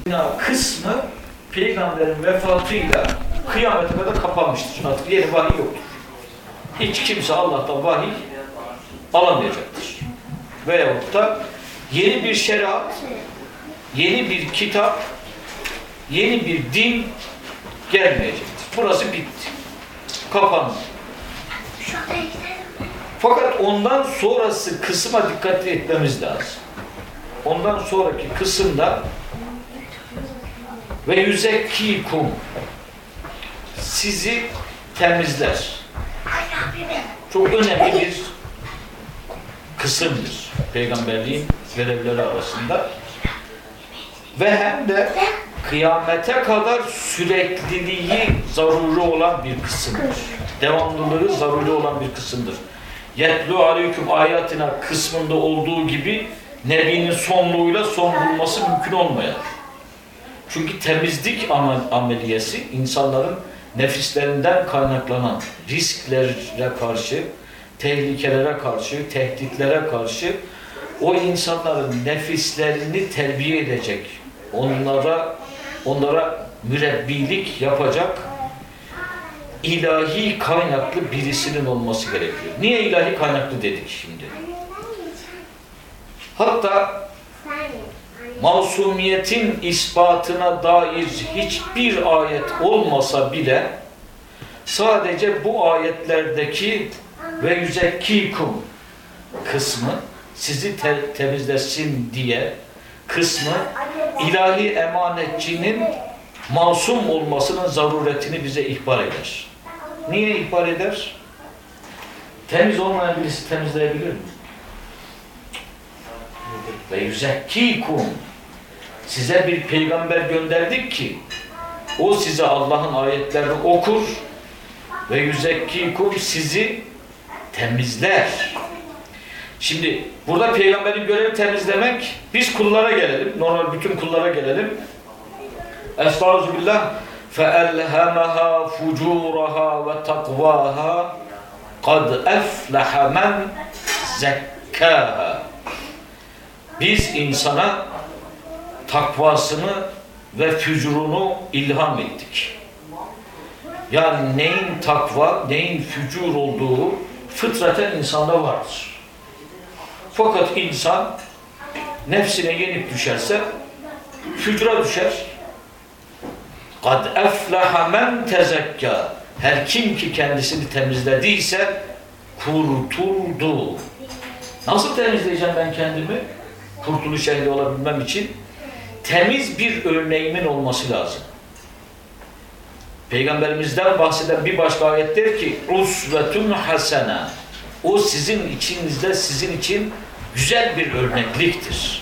kısmı peygamberin vefatıyla kıyamete kadar kapanmıştır. Artık yeni vahiy yoktur. Hiç kimse Allah'tan vahiy alamayacaktır. Veyahut da yeni bir şeriat, yeni bir kitap, yeni bir din gelmeyecektir. Burası bitti. Kapandı. Fakat ondan sonrası kısma dikkat etmemiz lazım. Ondan sonraki kısımda ve yüzekkikum sizi temizler. Çok önemli bir kısımdır peygamberliğin görevleri arasında. Ve hem de kıyamete kadar sürekliliği zaruri olan bir kısımdır. Devamlılığı zaruri olan bir kısımdır. Yetlu aleyküm ayatina kısmında olduğu gibi Nebi'nin sonluğuyla son bulması mümkün olmayan. Çünkü temizlik ameliyesi insanların nefislerinden kaynaklanan risklere karşı, tehlikelere karşı, tehditlere karşı o insanların nefislerini terbiye edecek, onlara mürebbilik yapacak ilahi kaynaklı birisinin olması gerekiyor. Niye ilahi kaynaklı dedik şimdi? Hatta masumiyetin ispatına dair hiçbir ayet olmasa bile sadece bu ayetlerdeki ve yüzekkikum kısmı sizi temizlesin diye kısmı ilahi emanetçinin masum olmasının zaruretini bize ihbar eder. Niye ihbar eder? Temiz olmayan birisi temizleyebilir mi? Ve yüzekkikum size bir peygamber gönderdik ki o size Allah'ın ayetlerini okur ve yüzekkikum sizi temizler. Şimdi burada peygamberin görevi temizlemek. Biz kullara gelelim. Normal bütün kullara gelelim. Estağfirullah. فَاَلْهَمَهَا فُجُورَهَا وَتَقْوَاهَا قَدْ اَفْلَحَ مَنْ زَكَّاهَا. Biz insana takvasını ve fücurunu ilham ettik. Yani neyin takva, neyin fücur olduğu fıtraten insanda vardır. Fakat insan nefsine yenik düşerse fücura düşer. قَدْ اَفْلَحَ مَنْ تَزَكَّى. Her kim ki kendisini temizlediyse kurtuldu. Nasıl temizleyeceğim ben kendimi? Kurtuluş ehli olabilmem için temiz bir örneğimin olması lazım. Peygamberimizden bahseden bir başka ayet der ki usvetun hasena. O sizin içinizde, sizin için güzel bir örnekliktir.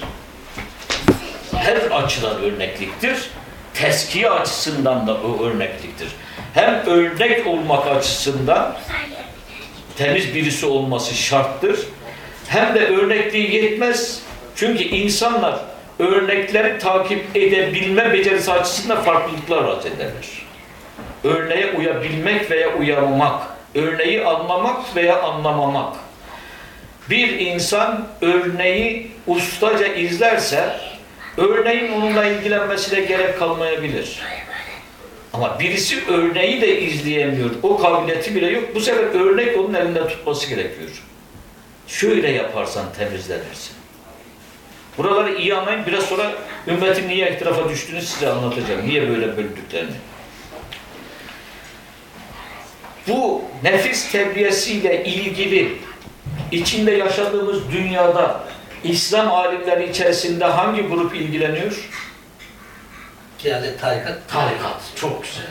Her açıdan örnekliktir. Teskiye açısından da o örnekliktir. Hem örnek olmak açısından temiz birisi olması şarttır. Hem de örnekliği yetmez. Çünkü insanlar örnekleri takip edebilme becerisi açısından farklılıklar arz ederler. Örneğe uyabilmek veya uyamamak, örneği anlamak veya anlamamak. Bir insan örneği ustaca izlerse, örneğin onunla ilgilenmesine gerek kalmayabilir. Ama birisi örneği de izleyemiyor, o kabiliyeti bile yok. Bu sefer örnek onun elinde tutması gerekiyor. Şöyle yaparsan temizlenirsin. Buraları iyi anlayın, biraz sonra ümmetin niye ihtirafa düştüğünü size anlatacağım. Niye böyle böldüklerini. Bu nefis terbiyesiyle ilgili içinde yaşadığımız dünyada İslam alimleri içerisinde hangi grup ilgileniyor? Yani tarikat. Tarikat. Çok güzel.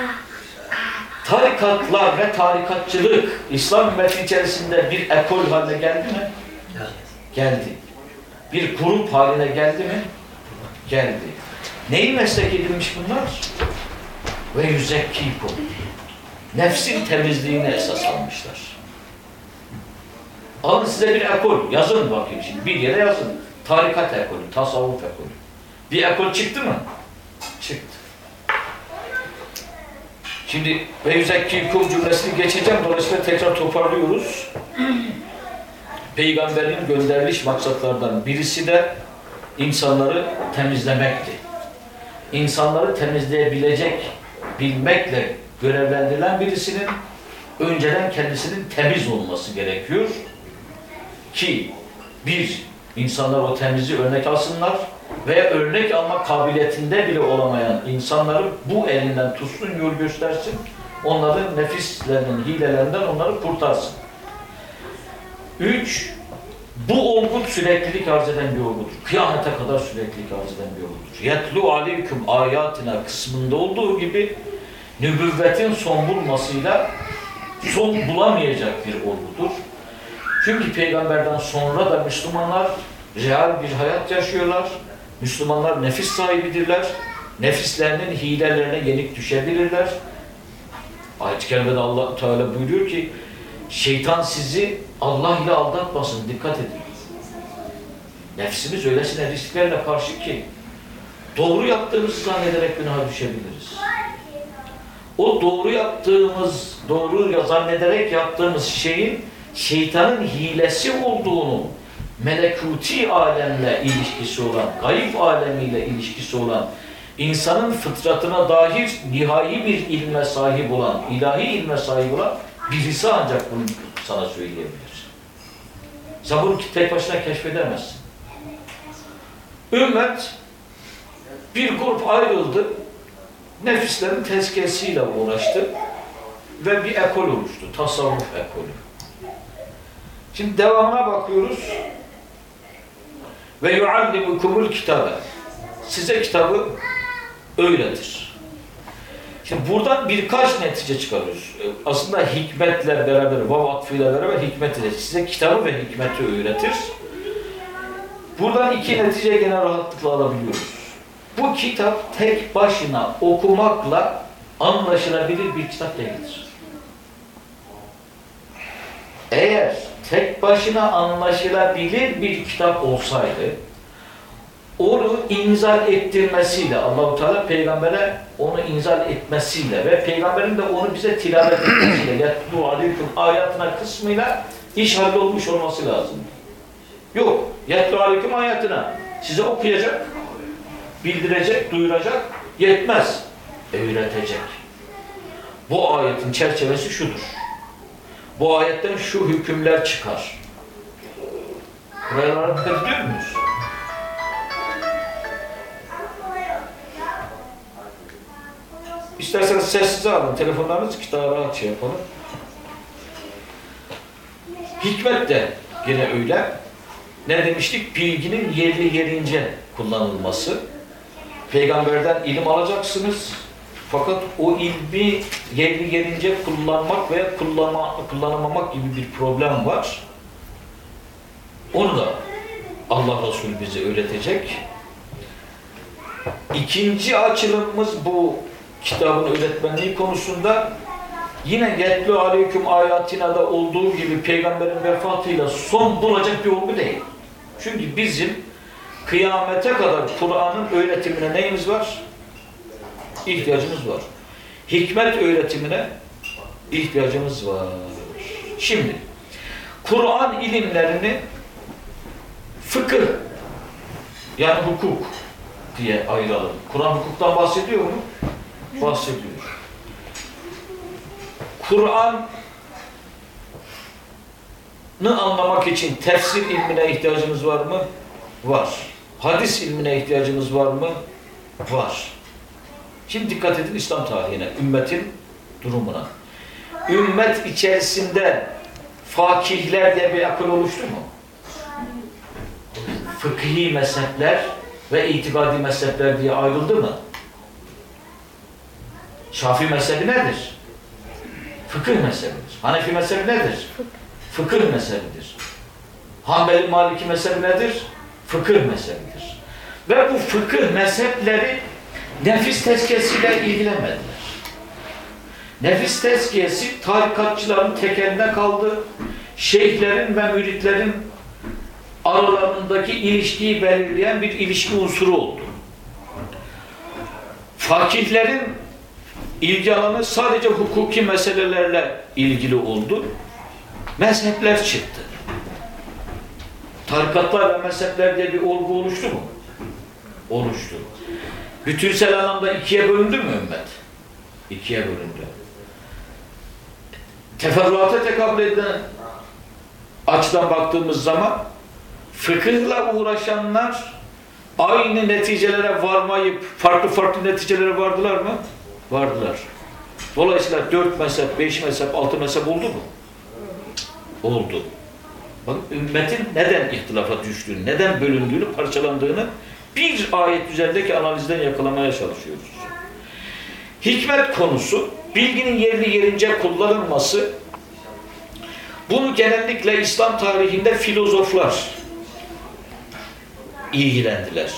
Tarikatlar ve tarikatçılık İslam ümmeti içerisinde bir ekol haline geldi mi? Geldi. Bir grup haline geldi mi? Geldi. Neyi meslek edilmiş bunlar? Ve yüzekkikum. Nefsin temizliğine esas almışlar. Alın size bir ekol. Yazın bakayım şimdi. Bir yere yazın. Tarikat ekolü, tasavvuf ekolü. Bir ekol çıktı mı? Çıktı. Şimdi ve yüzekkikum cümlesini geçeceğim. Dolayısıyla tekrar toparlıyoruz. Peygamberin gönderiliş maksatlardan birisi de insanları temizlemekti. insanları temizleyebilecek bilmekle görevlendirilen birisinin önceden kendisinin temiz olması gerekiyor ki bir, insanlar o temizliği örnek alsınlar veya örnek alma kabiliyetinde bile olamayan insanları bu elinden tutsun, yol göstersin, onların nefislerinin hilelerinden onları kurtarsın. 3. Bu olgu süreklilik arz eden bir olgudur. Kıyamete kadar süreklilik arz eden bir olgudur. Yetlu aleyküm ayatina kısmında olduğu gibi nübüvvetin son bulmasıyla son bulamayacak bir olgudur. Çünkü peygamberden sonra da Müslümanlar real bir hayat yaşıyorlar. Müslümanlar nefis sahibidirler. Nefislerinin hilelerine yenik düşebilirler. Ayet-i kerimede Allah Teala buyuruyor ki şeytan sizi Allah ile aldatmasın, dikkat edin. Nefsimiz öylesine risklerle karşı ki doğru yaptığımızı zannederek günaha düşebiliriz. O doğru zannederek yaptığımız şeyin şeytanın hilesi olduğunu, melekuti alemle ilişkisi olan, gayb alemiyle ilişkisi olan, insanın fıtratına dair nihai bir ilme sahip olan, ilahi ilme sahip olan birisi ancak bunu sana söyleyebilir. Sen bunu tek başına keşfedemezsin. Ümmet bir grup ayrıldı, nefislerin tezkiyesiyle uğraştı ve bir ekol oluştu, tasavvuf ekolü. Şimdi devamına bakıyoruz. Ve yuallimukumul kitabe. Size kitabı öğretir. Şimdi buradan birkaç netice çıkarıyoruz. Aslında hikmetle beraber, vav atfıyla beraber hikmet edecek. Size kitabı ve hikmeti öğretir. Buradan iki netice gene rahatlıkla alabiliyoruz. Bu kitap tek başına okumakla anlaşılabilir bir kitap değildir. Eğer tek başına anlaşılabilir bir kitap olsaydı, onu inzal ettirmesiyle, Allah-u Teala peygambere onu inzal etmesiyle ve peygamberin de onu bize tilavet etmesiyle, yetlu aleyküm ayatına kısmıyla iş hallolmuş olması lazım. Yok, yetlu aleyküm ayatına size okuyacak, bildirecek, duyuracak, yetmez. Öğretecek. Bu ayetin çerçevesi şudur. Bu ayetten şu hükümler çıkar. Buralara dikkat ediyor muyuz? İsterseniz sessize alın. Telefonlarınızı ki daha rahat şey yapalım. Hikmet de yine öyle. Ne demiştik? Bilginin yerli yerince kullanılması. Peygamberden ilim alacaksınız. Fakat o ilmi yerli yerince kullanmak veya kullanamamak gibi bir problem var. Onu da Allah Resulü bize öğretecek. İkinci açılımımız bu kitabın öğretmenliği konusunda yine yetlu aleyküm ayatina'da olduğu gibi peygamberin vefatıyla son bulacak bir olgu değil. Çünkü bizim kıyamete kadar Kur'an'ın öğretimine neyimiz var? İhtiyacımız var. Hikmet öğretimine ihtiyacımız var. Şimdi Kur'an ilimlerini fıkıh yani hukuk diye ayıralım. Kur'an hukuktan bahsediyor mu? Bahsediyor. Kur'an'ı anlamak için tefsir ilmine ihtiyacımız var mı? Var. Hadis ilmine ihtiyacımız var mı? Var. Şimdi dikkat edin İslam tarihine, ümmetin durumuna. Ümmet içerisinde fakihler diye bir akıl oluştu mu? Fıkhi mezhepler ve itikadi mezhepler diye ayrıldı mı? Şafii mezhebi nedir? Fıkıh mezhebidir. Hanefi mezhebi nedir? Fıkıh mezhebidir. Hanbeli Maliki mezhebi nedir? Fıkıh mezhebidir. Ve bu fıkıh mezhepleri nefis tezkiyesiyle ilgilenmediler. Nefis tezkiyesi tarikatçıların tekeline kaldı. Şeyhlerin ve müritlerin aralarındaki ilişkiyi belirleyen bir ilişki unsuru oldu. Fakihlerin ilgi alanı sadece hukuki meselelerle ilgili oldu. Mezhepler çıktı. Tarikatlar ve mezhepler diye bir olgu oluştu mu? Oluştu. Bütünsel anlamda ikiye bölündü mü ümmet? İkiye bölündü. Teferruata tekabül eden açıdan baktığımız zaman fıkıhla uğraşanlar aynı neticelere varmayıp farklı neticelere vardılar mı? Vardılar. Dolayısıyla 4 mezhep, 5 mezhep, 6 mezhep oldu mu? Oldu. Bakın ümmetin neden ihtilafa düştüğünü, neden bölündüğünü, parçalandığını bir ayet üzerindeki analizden yakalamaya çalışıyoruz. Hikmet konusu, bilginin yerli yerince kullanılması, bunu genellikle İslam tarihinde filozoflar ilgilendiler.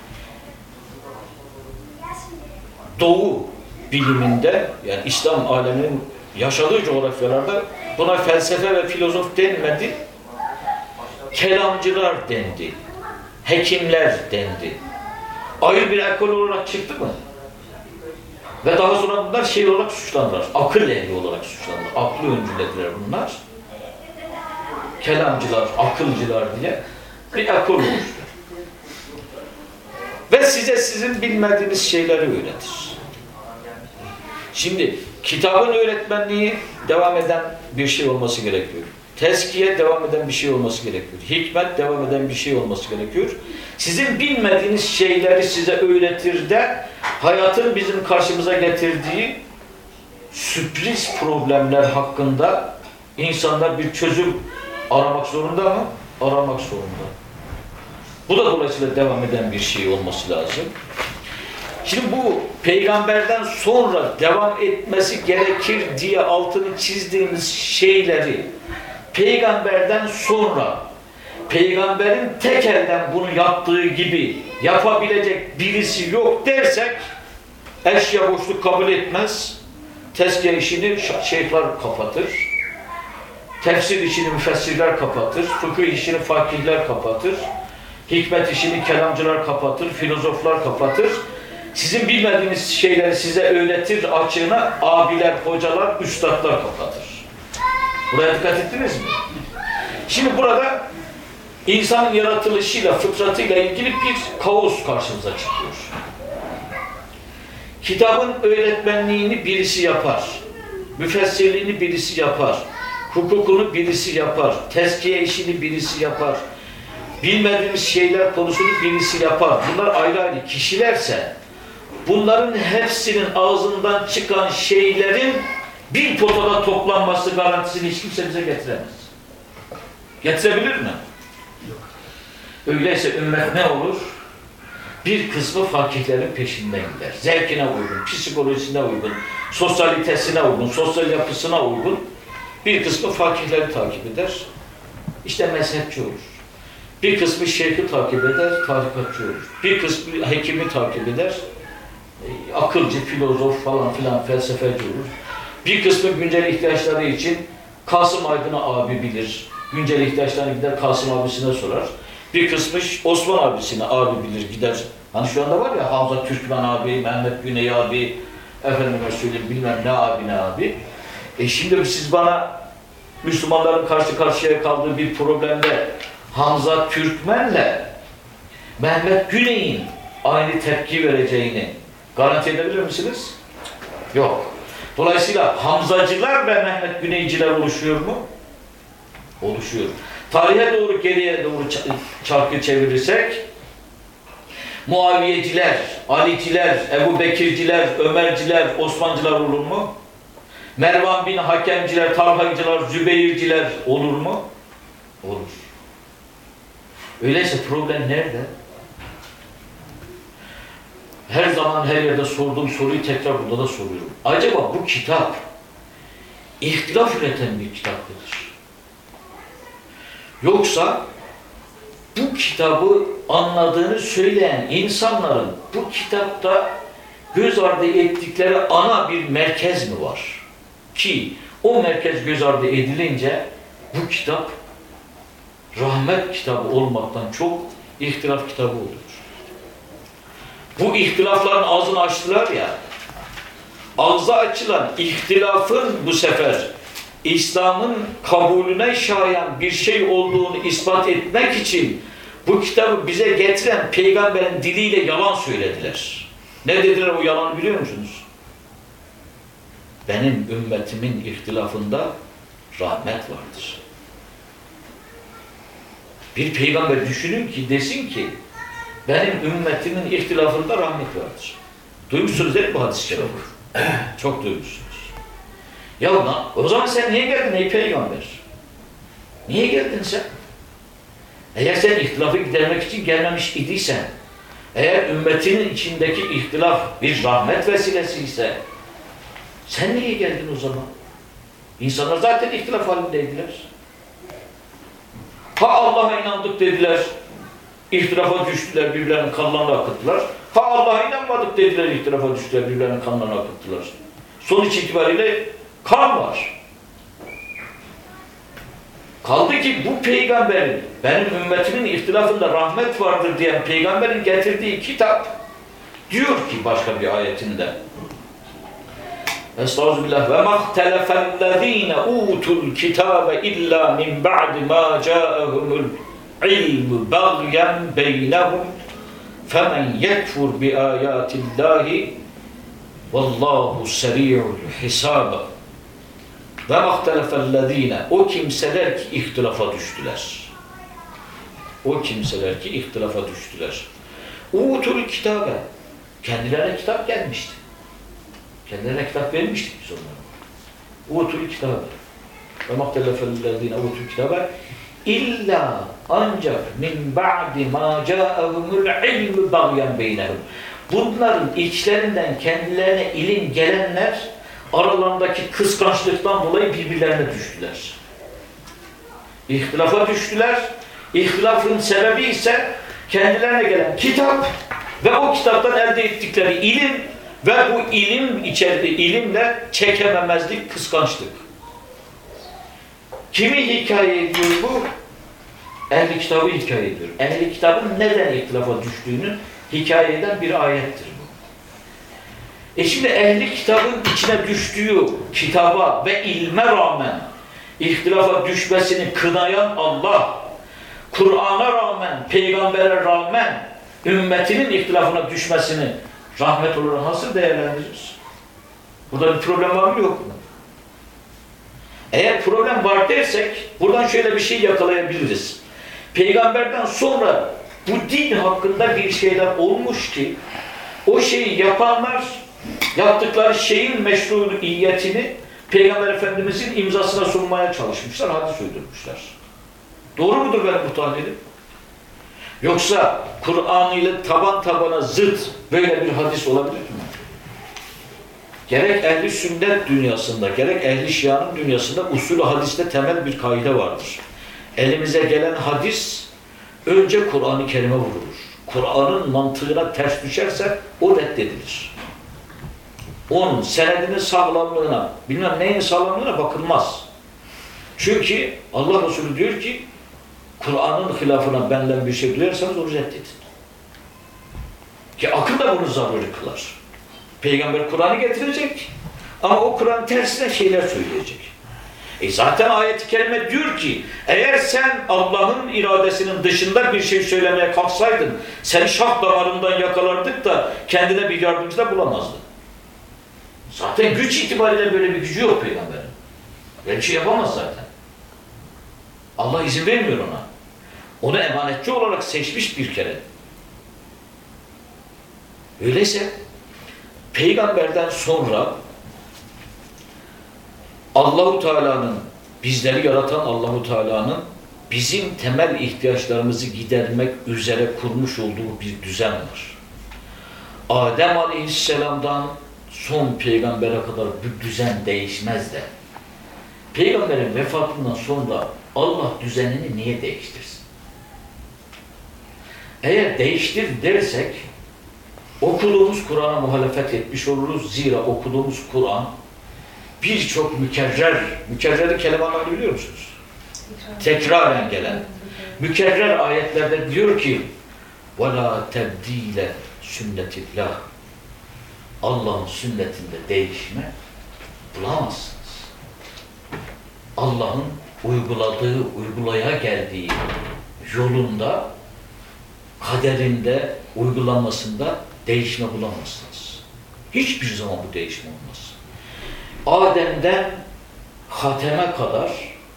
Doğu biliminde, yani İslam aleminin yaşadığı coğrafyalarda buna felsefe ve filozof denmedi, kelamcılar dendi, hekimler dendi. Ayrı bir ekol olarak çıktı mı? Ve daha sonra bunlar şey olarak suçlandılar, akıl ehli olarak suçlandılar, aklı öncülediler bunlar. Kelamcılar, akılcılar diye bir ekol oluştu. Ve size sizin bilmediğiniz şeyleri öğretir. Şimdi kitabın öğretmenliği devam eden bir şey olması gerekiyor. Tezkiye devam eden bir şey olması gerekiyor. Hikmet devam eden bir şey olması gerekiyor. Sizin bilmediğiniz şeyleri size öğretir de hayatın bizim karşımıza getirdiği sürpriz problemler hakkında insanlar bir çözüm aramak zorunda mı? Aramak zorunda. Bu da dolayısıyla devam eden bir şey olması lazım. Şimdi bu peygamberden sonra devam etmesi gerekir diye altını çizdiğimiz şeyleri peygamberden sonra peygamberin tek elden bunu yaptığı gibi yapabilecek birisi yok dersek eşya boşluk kabul etmez. Tezkiye işini şeyhler kapatır. Tefsir işini müfessirler kapatır. Fıkıh işini fakihler kapatır. Hikmet işini kelamcılar kapatır. Filozoflar kapatır. Sizin bilmediğiniz şeyleri size öğretir açığına abiler, hocalar, üstadlar kapatır. Buraya dikkat ettiniz mi? Şimdi burada insanın yaratılışıyla, fıtratıyla ilgili bir kaos karşımıza çıkıyor. Kitabın öğretmenliğini birisi yapar. Müfessirliğini birisi yapar. Hukukunu birisi yapar. Tezkiye işini birisi yapar. Bilmediğimiz şeyler konusunu birisi yapar. Bunlar ayrı ayrı kişilerse bunların hepsinin ağzından çıkan şeylerin bir potada toplanması garantisini hiç kimse bize getiremez. Getirebilir mi? Yok. Öyleyse ümmet ne olur? Bir kısmı fakihlerin peşinden gider. Zevkine uygun, psikolojisine uygun, sosyalitesine uygun, sosyal yapısına uygun bir kısmı fakihleri takip eder. İşte mezhepçi olur. Bir kısmı şeyhi takip eder, tarikatçı olur. Bir kısmı hekimi takip eder, akılcı, filozof falan filan felsefeci olur. Bir kısmı güncel ihtiyaçları için Kasım Aydın'ı abi bilir. Güncel ihtiyaçlarını gider Kasım abisine sorar. Bir kısmı Osman abisine abi bilir gider. Hani şu anda var ya Hamza Türkmen abi, Mehmet Güney abi, efendime söyleyeyim bilmem ne abi ne abi. Şimdi siz bana Müslümanların karşı karşıya kaldığı bir problemde Hamza Türkmen'le Mehmet Güney'in aynı tepki vereceğini garanti edebilir misiniz? Yok. Dolayısıyla Hamzacılar ve Mehmet Güneyciler oluşuyor mu? Oluşuyor. Tarihe doğru geriye doğru çarkı çevirirsek Muaviyeciler, Aliciler, Ebu Bekirciler, Ömerciler, Osmancılar olur mu? Mervan bin Hakemciler, Talhacılar, Zübeyirciler olur mu? Olur. Öyleyse problem nerede? Her zaman her yerde sorduğum soruyu tekrar burada da soruyorum. Acaba bu kitap ihtilaf üreten bir kitap mıdır? Yoksa bu kitabı anladığını söyleyen insanların bu kitapta göz ardı ettikleri ana bir merkez mi var? Ki o merkez göz ardı edilince bu kitap rahmet kitabı olmaktan çok ihtilaf kitabı oluyor. Bu ihtilafların ağzını açtılar ya, ağzı açılan ihtilafın bu sefer İslam'ın kabulüne şayan bir şey olduğunu ispat etmek için bu kitabı bize getiren peygamberin diliyle yalan söylediler. Ne dediler o yalanı biliyor musunuz? Benim ümmetimin ihtilafında rahmet vardır. Bir peygamber düşünün ki desin ki benim ümmetimin ihtilafında rahmet vardır. Duymuşsunuz değil mi bu hadis-i şerif? Çok duymuşsunuz. Ya o zaman sen niye geldin ey peygamber? Niye geldin sen? Eğer sen ihtilafı gidermek için gelmemiş idiysen, eğer ümmetinin içindeki ihtilaf bir rahmet vesilesi ise sen niye geldin o zaman? İnsanlar zaten ihtilaf halindeydiler. Ha Allah'a inandık dediler, ihtilafa düştüler, birbirlerinin kanlarını akıttılar. Ha Allah'a inanmadık dediler, ihtilafa düştüler, birbirlerinin kanlarını akıttılar. Sonuç itibariyle kan var. Kaldı ki bu peygamberin, benim ümmetimin ihtilafında rahmet vardır diyen peygamberin getirdiği kitap diyor ki başka bir ayetinde Estağfirullah ve mahtelefellezine utul kitabe illa min ba'di ma ca'ahumul ilmu bagyen beynehum femen yekfur bi ayatillahi vallahu seri'ul hisab. Ve mahtelefellezine o kimseler ki ihtilafa düştüler. O kimseler ki ihtilafa düştüler. Utul kitabe. Kendilerine kitap gelmişti. Kendilerine kitap vermiştik biz onlara. Utul kitabe. Ve mahtelefellezine utul kitabe illa ancak min ba'di ma ca'ahumul ilmu bagyen beynehum. Bunların içlerinden kendilerine ilim gelenler aralarındaki kıskançlıktan dolayı birbirlerine düştüler. İhtilafa düştüler. İhtilafın sebebi ise kendilerine gelen kitap ve o kitaptan elde ettikleri ilim ve bu ilim içerdiği ilimle çekememezlik, kıskançlık. Kimi hikaye ediyor bu? Ehli kitabı hikaye ediyor. Ehli kitabın neden ihtilafa düştüğünü hikaye eden bir ayettir. Şimdi ehli kitabın içine düştüğü kitaba ve ilme rağmen ihtilafa düşmesini kınayan Allah, Kur'an'a rağmen, peygambere rağmen ümmetinin ihtilafına düşmesini rahmet olarak nasıl değerlendiririz? Burada bir problem var mı yok mu? Eğer problem var dersek buradan şöyle bir şey yakalayabiliriz. Peygamberden sonra bu din hakkında bir şeyler olmuş ki o şeyi yapanlar yaptıkları şeyin meşruiyetini Peygamber Efendimizin imzasına sunmaya çalışmışlar, hadis uydurmuşlar. Doğru mudur benim bu tahlilim? Yoksa Kur'an ile taban tabana zıt böyle bir hadis olabilir mi? Gerek ehli sünnet dünyasında, gerek ehli şianın dünyasında usulü hadiste temel bir kaide vardır. Elimize gelen hadis önce Kur'an-ı Kerim'e vurulur. Kur'an'ın mantığına ters düşerse o reddedilir. Onun senedinin sağlamlığına, bilmem neyin sağlamlığına bakılmaz. Çünkü Allah Resulü diyor ki Kur'an'ın hilafına benden bir şey bilirseniz onu reddedin. Ki akıl da bunu zaruri kılar. Peygamber Kur'an'ı getirecek ama o Kur'an tersine şeyler söyleyecek. Zaten ayet-i kerime diyor ki eğer sen Allah'ın iradesinin dışında bir şey söylemeye kalksaydın seni şah damarından yakalardık da kendine bir yardımcı da bulamazdın. Zaten güç itibariyle böyle bir gücü yok peygamberin. Böyle bir şey yapamaz zaten. Allah izin vermiyor ona. Onu emanetçi olarak seçmiş bir kere. Öyleyse peygamberden sonra Allahu Teala'nın, bizleri yaratan Allahu Teala'nın bizim temel ihtiyaçlarımızı gidermek üzere kurmuş olduğu bir düzen var. Adem Aleyhisselam'dan son peygambere kadar bu düzen değişmez de. Peygamberin vefatından sonra Allah düzenini niye değiştirsin? Eğer değiştir dersek okuduğumuz Kur'an'a muhalefet etmiş oluruz. Zira okuduğumuz Kur'an birçok mükerreri kelime anlamını biliyor musunuz? Tekraren gelen. Mükerrer ayetlerde diyor ki وَلَا تَبْد۪يلَ سُنَّتِ اللّٰهِ Allah'ın sünnetinde değişme bulamazsınız. Allah'ın uygulaya geldiği yolunda, kaderinde, uygulamasında değişme bulamazsınız. Hiçbir zaman bu değişme olmaz. Adem'den Hatem'e kadar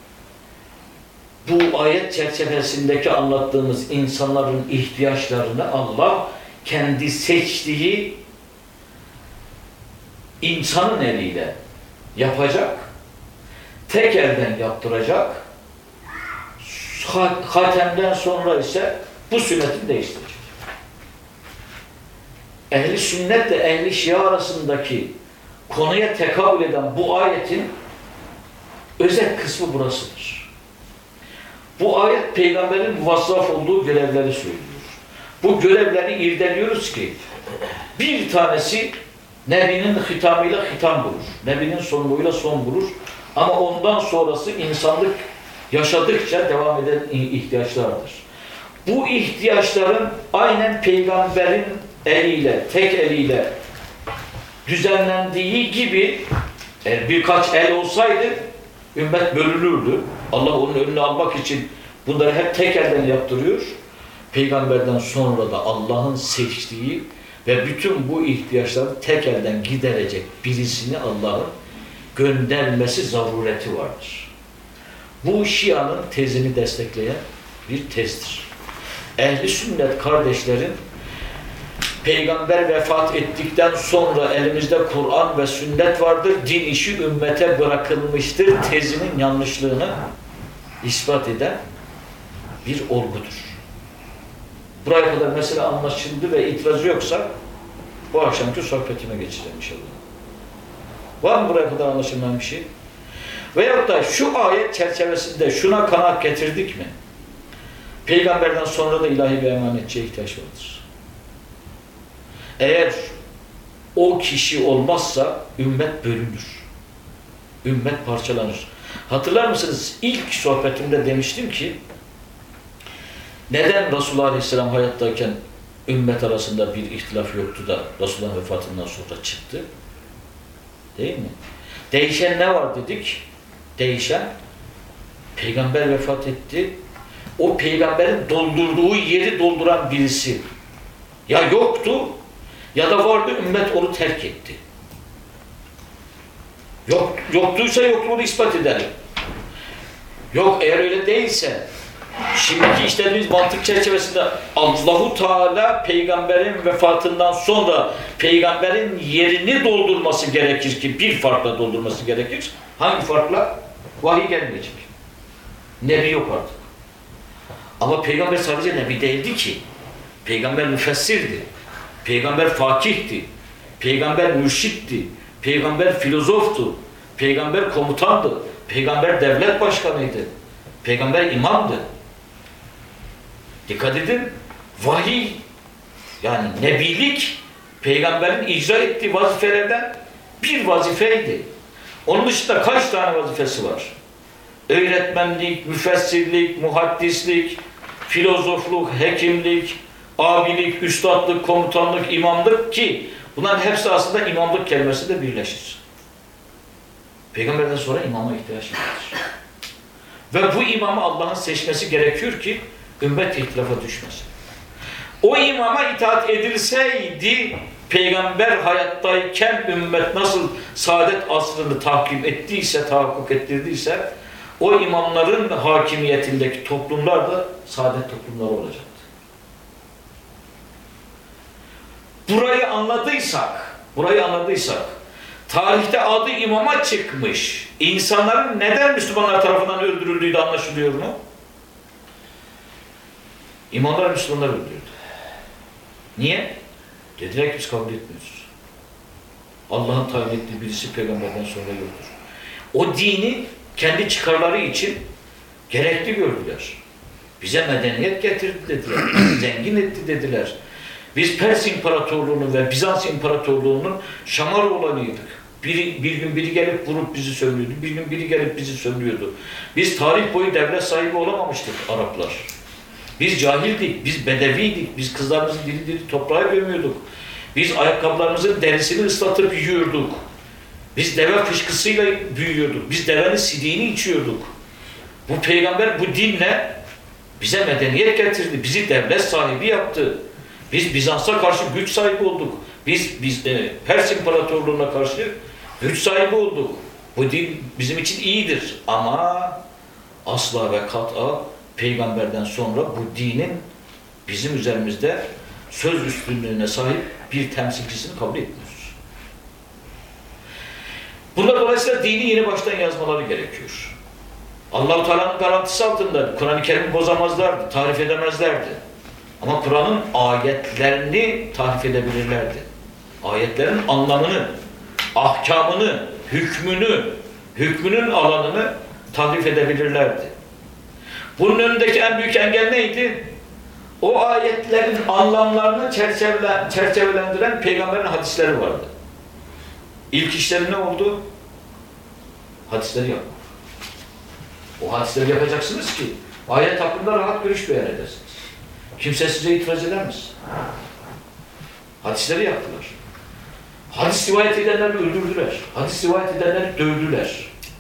bu ayet çerçevesindeki anlattığımız insanların ihtiyaçlarını Allah kendi seçtiği insanın eliyle yapacak, tek elden yaptıracak, Hatem'den sonra ise bu sünneti değiştirecek. Ehli sünnetle ehli şia arasındaki konuya tekabül eden bu ayetin özel kısmı burasıdır. Bu ayet peygamberin muvazzaf olduğu görevleri söylüyor. Bu görevleri irdeliyoruz ki bir tanesi Nebinin hitamıyla hitam bulur. Nebinin sonluğuyla son bulur. Ama ondan sonrası insanlık yaşadıkça devam eden ihtiyaçlardır. Bu ihtiyaçların aynen peygamberin eliyle, tek eliyle düzenlendiği gibi birkaç el olsaydı ümmet bölünürdü. Allah onun önüne almak için bunları hep tek elden yaptırıyor. Peygamberden sonra da Allah'ın seçtiği ve bütün bu ihtiyaçları tek elden giderecek birisini Allah'ın göndermesi zarureti vardır. Bu Şia'nın tezini destekleyen bir tezdir. Ehli sünnet kardeşlerin peygamber vefat ettikten sonra elimizde Kur'an ve sünnet vardır, din işi ümmete bırakılmıştır tezinin yanlışlığını ispat eden bir olgudur. Buraya kadar mesela anlaşıldı ve itirazı yoksa bu akşamki sohbetime geçeceğim inşallah. Var mı buraya kadar anlaşılmayan bir şey? Veyahut da şu ayet çerçevesinde şuna kanaat getirdik mi? Peygamberden sonra da ilahi bir emanetçiye ihtiyaç vardır. Eğer o kişi olmazsa ümmet bölünür. Ümmet parçalanır. Hatırlar mısınız? İlk sohbetimde demiştim ki neden Resulullah Aleyhisselam hayattayken ümmet arasında bir ihtilaf yoktu da Resulullah'ın vefatından sonra çıktı? Değil mi? Değişen ne var dedik? Değişen peygamber vefat etti. O peygamberin doldurduğu yeri dolduran birisi ya yoktu ya da vardı, ümmet onu terk etti. Yoktuysa yokluğunu ispat edelim. Yok, eğer öyle değilse şimdiki işlediğimiz mantık çerçevesinde Allahu Teala peygamberin vefatından sonra peygamberin yerini doldurması gerekir ki bir farkla doldurması gerekir. Hangi farkla? Vahiy gelmeyecek. Nebi yok artık. Ama peygamber sadece nebi değildi ki. Peygamber müfessirdi. Peygamber fakihti. Peygamber mürşitti. Peygamber filozoftu. Peygamber komutandı. Peygamber devlet başkanıydı. Peygamber imamdı. Dikkat edin. Vahiy yani nebilik peygamberin icra ettiği vazifelerden bir vazifeydi. Onun dışında kaç tane vazifesi var? Öğretmenlik, müfessirlik, muhaddislik, filozofluk, hekimlik, abilik, üstadlık, komutanlık, imamlık ki bunların hepsi aslında imamlık kelimesi de birleşir. Peygamberden sonra imama ihtiyaç vardır. Ve bu imamı Allah'ın seçmesi gerekiyor ki ümmet ihtilafa düşmesin. O imama itaat edilseydi peygamber hayattayken ümmet nasıl saadet asrını tahkim ettiyse, tahakkuk ettirdiyse o imamların hakimiyetindeki toplumlar da saadet toplumları olacaktı. Burayı anladıysak tarihte adı imama çıkmış insanların neden Müslümanlar tarafından öldürüldüğü de anlaşılıyor mu? İmamlar Müslümanlar öldürdü. Niye? Dediler ki biz kabul etmiyoruz. Allah'ın tayin ettiği birisi peygamberden sonra yoktur. O dini kendi çıkarları için gerekli gördüler. Bize medeniyet getirdi dediler. Bizi zengin etti dediler. Biz Pers İmparatorluğu'nun ve Bizans İmparatorluğu'nun şamar olanıydık. Bir gün biri gelip vurup bizi sömürüyordu. Bir gün biri gelip bizi sömürüyordu. Biz tarih boyu devlet sahibi olamamıştık Araplar. Biz cahildik, biz bedeviydik, biz kızlarımızı diri diri toprağa gömüyorduk. Biz ayakkabılarımızın derisini ıslatıp yiyorduk. Biz deve fışkısıyla büyüyorduk. Biz devenin sidiğini içiyorduk. Bu peygamber bu dinle bize medeniyet getirdi. Bizi devlet sahibi yaptı. Biz Bizans'a karşı güç sahibi olduk. Biz Pers İmparatorluğu'na karşı güç sahibi olduk. Bu din bizim için iyidir ama asla ve kat'a peygamberden sonra bu dinin bizim üzerimizde söz üstünlüğüne sahip bir temsilcisini kabul etmiyoruz. Bunlar dolayısıyla dini yeni baştan yazmaları gerekiyor. Allah-u Teala'nın garantisi altında Kur'an-ı Kerim'i bozamazlardı, tahrif edemezlerdi. Ama Kur'an'ın ayetlerini tahrif edebilirlerdi. Ayetlerin anlamını, ahkamını, hükmünün alanını tahrif edebilirlerdi. Bunun önündeki en büyük engel neydi? O ayetlerin anlamlarını çerçevelendiren peygamberin hadisleri vardı. İlk işleri ne oldu? Hadisleri yapmak. O hadisleri yapacaksınız ki ayet hakkında rahat görüş beyan edersiniz. Kimse size itiraz edemez. Hadisleri yaptılar. Hadis rivayet edenleri öldürdüler. Hadis rivayet edenleri dövdüler.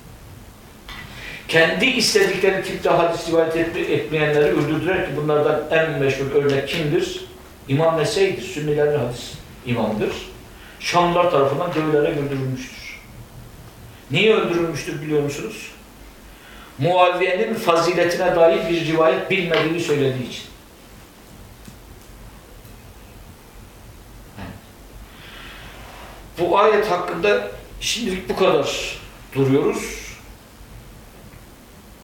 Kendi istedikleri tipte hadis rivayet etmeyenleri öldürdüler ki bunlardan en meşhur örnek kimdir? İmam Nese'ydir. Sünnilerin hadis imamıdır. Şamlılar tarafından dövülerek öldürülmüştür. Niye öldürülmüştür biliyor musunuz? Muaviye'nin faziletine dair bir rivayet bilmediğini söylediği için. Bu ayet hakkında şimdilik bu kadar duruyoruz.